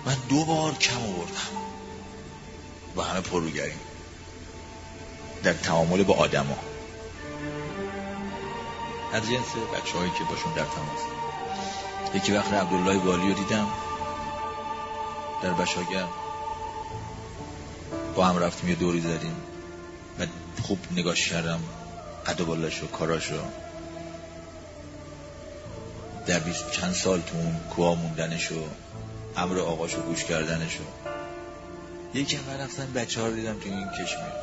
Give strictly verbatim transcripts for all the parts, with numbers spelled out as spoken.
من دو بار کم آوردم و همه پروگریم در تعامل با آدم ها از جنس بچه هایی که باشون در تماس. یکی وقت عبدالله والی رو دیدم در بشاگر، با هم رفتیم یه دوری زدیم و خوب نگاش کردم قد و بالاشو کاراشو، در بیست چند سال تو اون کوها موندنشو، امر آقاشو گوش کردنشو. یکی هم رفتن بچه ها رو دیدم تو این کشمیر،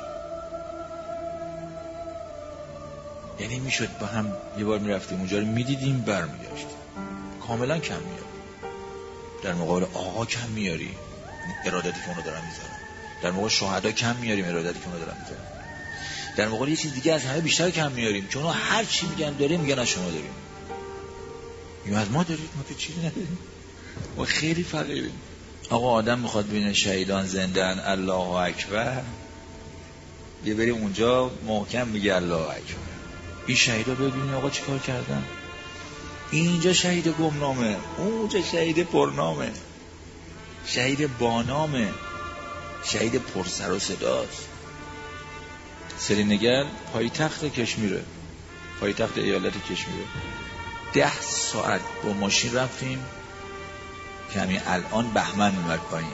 یعنی میشد با هم یه بار میرفتیم اونجا رو میدیدیم برمیگشتیم. کاملا کم میاری در مقابل آقا، کم میاری ارادتی که اونو دارن میذارن، در مقابل شهدا کم میاریم ارادتی که اونو دارن میذارن، در مقابل یه چیز دیگه از همه بیشتر کم میاریم که اونو هر چی میگن داریم میگن از شما داریم، یا از ما دارید، ما که چیزی نداریم، ما خیلی فقیریم. آقا آدم میخواد ببینه شهیدان زنده‌ان، الله اکبر، یه بریم اونجا محکم میگه الله اکبر. این شهیدا ببینید آقا چیکار کردن، اینجا شهید گمنامه، اونجا شهید پرنامه، شهید بانامه، شهید پرسر و صداست. سرینگر پایتخت کشمیره، پایتخت ایالت کشمیره. ده ساعت با ماشین رفتیم که همین الان بهمن میمد پایین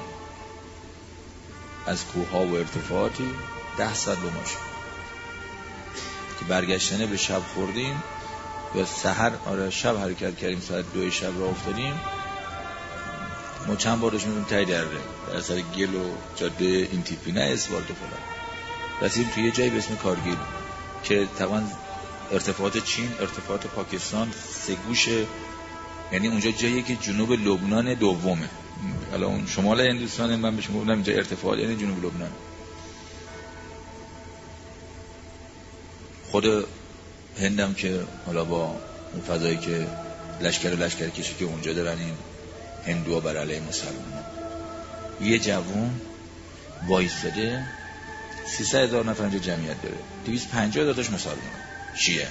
از کوها و ارتفاعاتی، ده ساعت با ماشین که برگشتنه به شب خوردیم یا سحر، آره شب حرکت کردیم، ساعت دوی شب را افتادیم. ما چند بار داشتیم تایی دره در سر گل و جاده این تیپی، نه اسفالت و فلان، رسیدیم توی یه جایی به اسم کارگیل که طبعا ارتفاعات چین، ارتفاعات پاکستان سه گوشه، یعنی اونجا جایی که جنوب لبنان دومه. حالا اون شمال هندوستان، من به شما گفتم اینجا ارتفاعات یعنی جنوب لبنان. خود هندم که حالا با اون فضایی که لشکر و لشکر کشی که اونجا دارن این هندوها بر علیه مسلمان، یه جوون وایستاده، سیصد هزار نفر اینجا جمعیت داره، دویست و پنجاه هزار تاش مسلمان شیعه،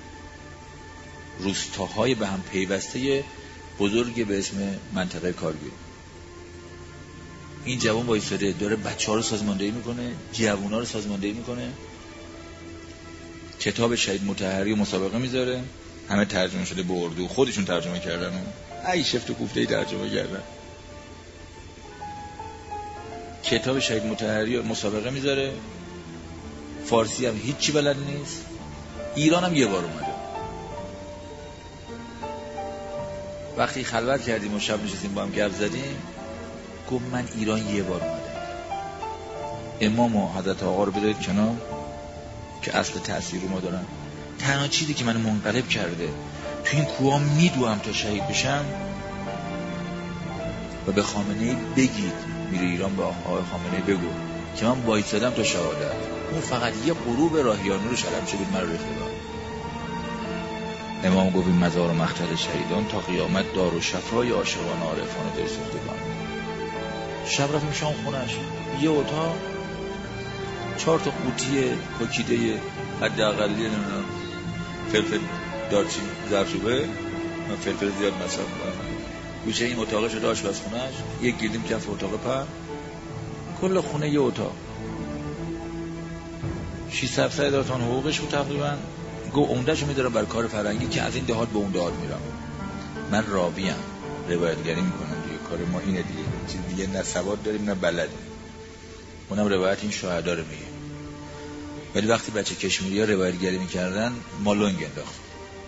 روستاهای به هم پیوسته بزرگ به اسم منطقه کارگیل. این جوان وایستاده داره بچه ها رو سازماندهی میکنه، جوان ها رو سازماندهی میکنه، کتاب شهید مطهری و مسابقه میذاره، همه ترجمه شده به اردو، خودشون ترجمه کردن، ای شفت و کوفته‌ای ترجمه کردن. کتاب شهید مطهری و مسابقه میذاره، فارسی هم هیچی بلد نیست. ایران هم یه بار اومده، وقتی خلوت کردیم و شب نشستیم با هم گپ زدیم، گفت من ایران یه بار اومدم. امام و حضرت آقا رو بذارید کنار که اصل تأثیر رو ما دارن. تنها چیزی که من منقلب کرده تو این کوها میدوام تا شهید بشم و به خامنه‌ای بگید میره ایران، به آقای خامنه‌ای بگو که من وایسادم تا شهادت. اون فقط یه غروب راهیانو رو شلم شد من رو ریخته. امام گفت این مزار و مقتل شهیدان تا قیامت دار و شفای عاشقان عارفان دل سوختگان. شب رفتیم شام خونش، یه اتاق، چهار تا قوطی پاکیده حداقلی نمیدونم فلفل دارچین زردچوبه، من فلفل زیاد مصرف می‌کنم. گوشه این اتاق شده آشپزخونه‌اش، یک گیلیم کف اتاق پر، کل خونه یه اتاق. شصت هفتصد هزار تومان حقوقش بود تقریبا. گو عمده‌شو می‌دارم برای کار فرنگی که از این دهات به اون دهات میرم. من راویم، روایتگری میکنم دیگه، کار ما اینه دیگه، چیز دیگه نه سواد داریم نه بلدیم. اونم روایت این شهدا رو میگه. ولی وقتی بچه کشمیری‌ها روایتگری میکردن ما لنگ انداخت.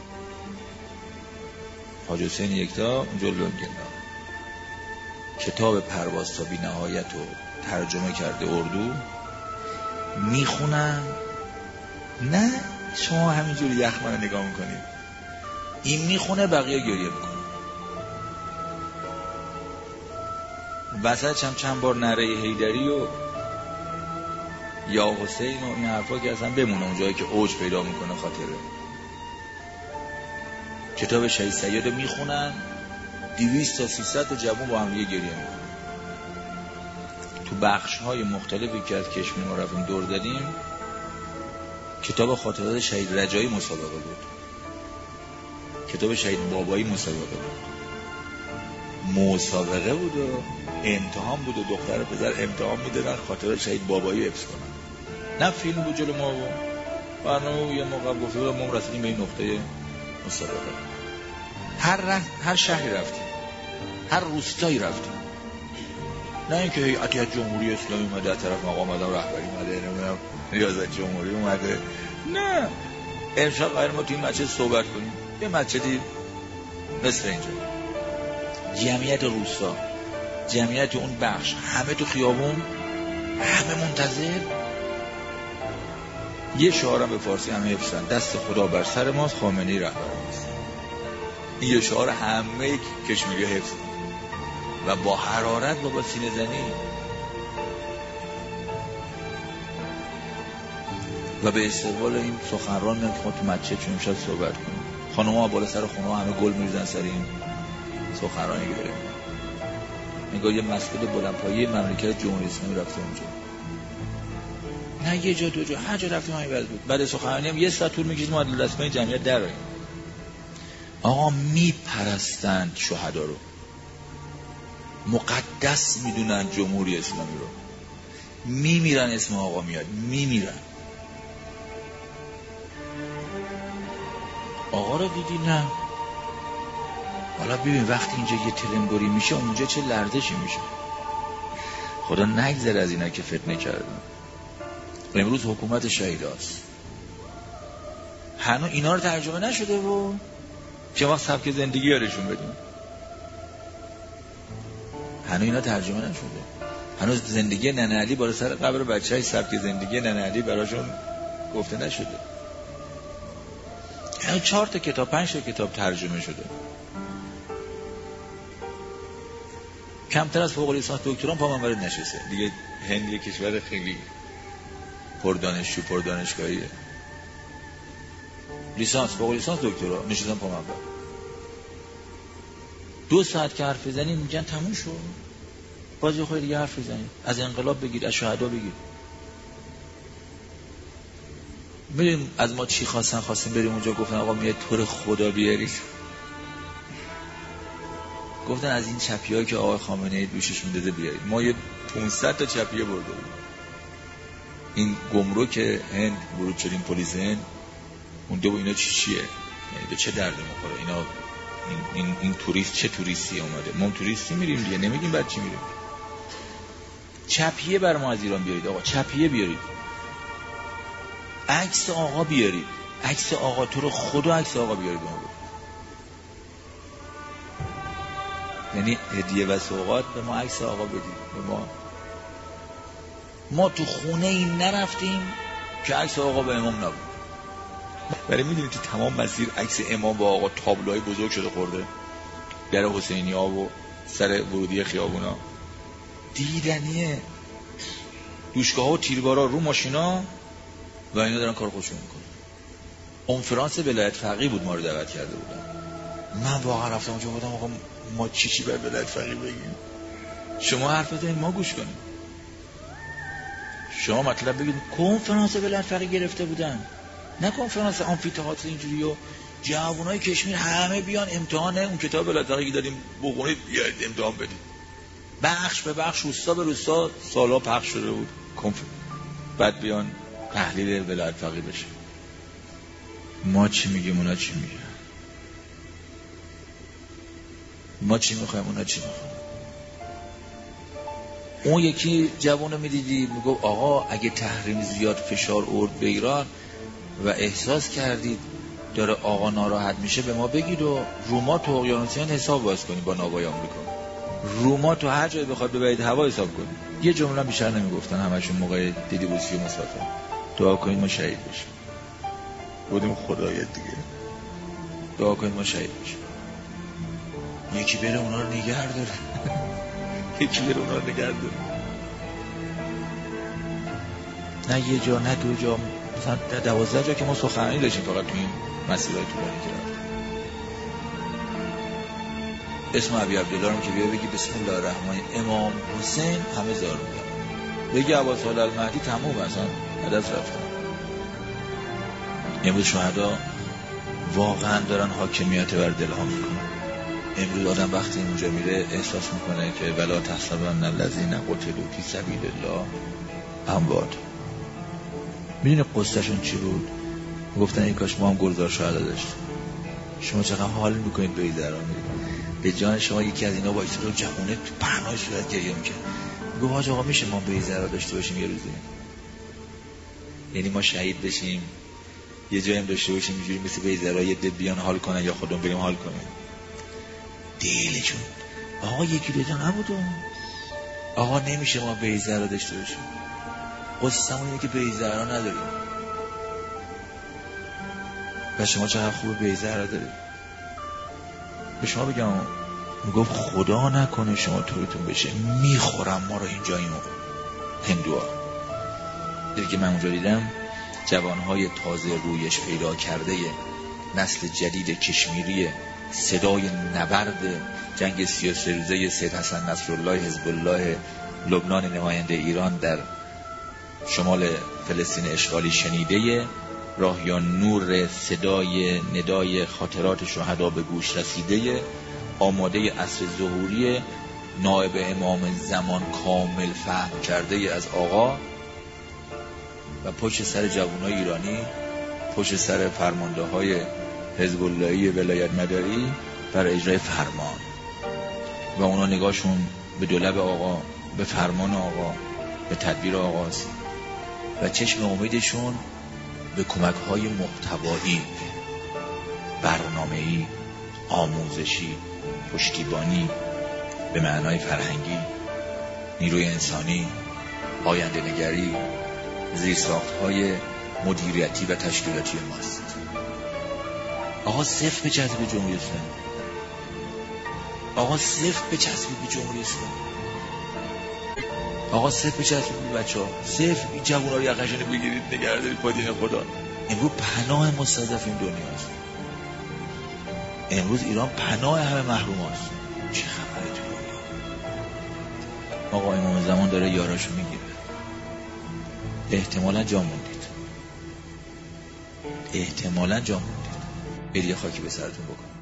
حاج حسین یکتا اونجا لنگ انداخت. کتاب پرواز تا بی نهایت رو ترجمه کرده اردو، میخونن. نه شما همینجوری یخمن رو نگاه میکنید، این میخونه بقیه گریه میکنه. وسط هم چند بار نره حیدری و یا حسین و این حرفا که اصلا بمونه اونجایی که اوج پیدا میکنه خاطره. کتاب شهید سید رو میخونن، دویست تا سیصد تا جوون با هم دیگه گریه میکنن. تو بخش های مختلفی که از کشمیر ما رفتیم دور زدیم، کتاب خاطرات شهید رجایی مسابقه بود، کتاب شهید بابایی مسابقه بود، مسابقه بود و امتحان بود و دختر پدر امتحان میدادن خاطر شهید بابایی حفظ کنن. نه فیلم بود جلو ما بود، برنامه یه موقع گفته بود ما رسیدیم به این نقطه مسابقه. هر رفت، هر شهری رفتیم، هر روستایی رفتیم، نه اینکه هیئتی از جمهوری اسلامی اومده از طرف مقام آدم رهبری اومده، نمیدونم ریاست جمهوری اومده، نه امشب قرار ما توی این مسجد صحبت کنیم، یه مسجدی مثل اینجا، جمعیت روستا، جمعیت اون بخش، همه تو خیابون، همه منتظر. یه شعارم به فارسی همه حفظن، دست خدا بر سر ماست، خامنه‌ای رهبر ماست. این یه شعار همه کشمیری حفظ و با حرارت و با سینه زنی و به استقبال این سخنران میاد که ما تو مسجد چون امشب صحبت کنیم. خانم‌ها بالا سر خونه همه گل میریزن سر این سخنرانی که داریم. نگاه یه مسجد بلندپایه مملکت جمهوری اسلامی رفته اونجا، نه یه جا دو جا، هر جا رفتیم همین وضع بود. بعد سخنرانی هم یه ساعت طول می‌کشید ما از دستگاه جمعیت در رفتیم. آقا میپرستند شهدا رو، مقدس میدونن جمهوری اسلامی رو، میمیرن اسم آقا میاد، میمیرن. آقا رو دیدی؟ نه. حالا ببین وقتی اینجا یه تلمبری میشه اونجا چه لرزشی میشه. خدا نگذره از اینا که فتنه کردن. امروز حکومت شهیداست، هنوز اینا رو ترجمه نشده و چه وقت سبک زندگی یارشون بدیم، هنوز اینا ترجمه نشده. هنوز زندگی ننه علی بالا سر قبر بچه‌ای، سبک زندگی ننه علی براشون گفته نشده. یعنی چهار تا کتاب، پنج تا کتاب ترجمه شده. کمتر از فوق لیسانس دکتران پا منور نشسته. دیگه هند یه کشور خیلی پردانشجو پردانشگاهیه. لیسانس، فوق لیسانس، دکترا نشستن پا منور. دو ساعت که حرف بزنید میگن تموم شد. باز یه خورده دیگه حرف بزنید. از انقلاب بگید، از شهدا بگید. میدونیم از ما چی خواستن؟ خواستیم بریم اونجا، گفتن آقا میاد طور خدا بیارید. گفتن از این چپیایی که آقای خامنه‌ای دوششون داده بیارید. ما یه پانصد تا چپیه برده بودیم. این گمرک هند ورود شدیم، پلیس هند اونده بود اینا چی چیه، یعنی به چه درد میخوره اینا، این, این, این توریست چه توریستی اومده، ما توریستی میریم دیگه، نمیدیم بعد چی میریم. چپیه بر ما از ایران بیارید آقا، چپیه بیارید، عکس آقا بیارید، عکس آقا، تو رو خدا عکس آقا بیارید. یعنی هدیه و سوغات به ما عکس آقا بدید به ما. ما تو خونه این نرفتیم که عکس آقا به امام نبود. برای میدونید تو تمام مسیر عکس امام با آقا تابلوهای بزرگ شده خورده در حسینی ها و سر ورودی خیابونا، دیدنیه. دوشگاه و تیربارا رو ماشینا و اینا دارن کار خودشون میکنن. کنفرانس ولایت فقیه بود، ما رو دعوت کرده بودن. من واقعا رفتم اونجا گفتم آقا ما چی چی بر ولایت فقیه بگیم، شما حرف بزنید ما گوش کنیم، شما مطلب بگید. کنفرانس ولایت فقیه گرفته بودن، نه کنفرانس آمفی‌تئاتر اینجوری و جوانای کشمیر همه بیان امتحان اون کتاب ولایت فقیه دادیم بخونید بیاید امتحان بدید. بخش به بخش، روستا به روستا سالا پخش شده بود کنف... بعد بیان تحلیل ولایت فقیه بشه. ما چی میگیم اونا چی میگن، ما چی میخوایم اونا چی میخوایم. اون یکی جوانو میدیدی میگو آقا اگه تحریم زیاد فشار آورد به ایران و احساس کردید داره آقا ناراحت میشه به ما بگید و روما تو اقیانوسیان حساب باز کنید با ناوای آمریکا. روما تو هر جایی بخواد ببرید هوا حساب کنید. یه جمله بیشتر نمیگفتن همشون موقع دیدی بوسی و مصطفی دعا کنید ما شهید بشیم. بودیم خدای دیگه دعا کنید ما شهید بشیم. یکی بره اونا رو نگه داره یکی بره اونا رو نگه داره. نه یه جا نه دو جا، مثلا دوازده جا که ما سخنرانی داشتیم فقط تو این مسیرهای طولانی که رفتیم. اسم ابی عبدالله رو که بیا بگی بسم الله الرحمن امام حسین همه زار میگن، بگی عباس المهدی تموم اصلا هدف رفتن. امروز شهدا واقعا دارن حاکمیت بر دلها میکنن. امروز آدم وقتی اونجا میره احساس میکنه که ولا تحسبن الذین قتلوا فی سبیل الله اموات. میدونی قصهشون چی بود؟ گفتن این کاش ما هم گلزار شهدا داشتیم. شما چقدر حال میکنید به ایزرا به جان شما یکی از اینا وایساد رو جوونه تو پهنای صورت گریه میکنه، میگه حاج آقا میشه ما به ایزرا داشته باشیم یه روزی؟ یعنی ما شهید بشیم یه جایی هم داشته باشیم اینجوری مثل به ایزرا یه ده بیان حال کنن یا خودمون بریم حال کنیم. دیلشون آقا یکی دوتا نبود. آقا نمیشه ما به ایزرا داشته باشیم. قصه‌مون اینه که به ایزرا نداریم. و شما چقدر خوبه به ایزرا دارید. به شما بگم میگفت خدا نکنه شما طورتون بشه میخورم ما رو اینجا اینو هندوها. دیدی که من اونجا دیدم جوانهای تازه رویش پیدا کرده نسل جدید کشمیری صدای نبرد جنگ سی و سه روزه سید حسن نصرالله حزب الله لبنان نماینده ایران در شمال فلسطین اشغالی شنیده راهیان نور صدای ندای خاطرات شهدا به گوش رسیده آماده عصر ظهوری نائب امام زمان کامل فهم کرده از آقا و پشت سر جوانای ایرانی پشت سر فرمانده های حزب اللهی ولایت مداری برای اجرای فرمان و اونا نگاهشون به دولب آقا، به فرمان آقا، به تدبیر آقاست و چشم امیدشون به کمک های محتوایی، برنامه‌ای، آموزشی، پشتیبانی به معنای فرهنگی، نیروی انسانی، آینده نگری، زیرساخت‌های مدیریتی و تشکیلاتی ماست. آقا صفر به جذب جمهوری اسلامی. آقا صفر به جذب جمهوری اسلامی. آقا صفر به جذب بچه ها. صفر این جوان ها رو یقشنه بگیرید نگردارید با دین خدا. امروز پناه مستضعف این دنیاست. امروز ایران پناه همه محروم هست. چه خبره تو دنیا؟ آقا امام زمان داره یاراشو میگیره. احتمالا جا موندید. احتمالا جا موندید. برید خاکی به سرتون بکن.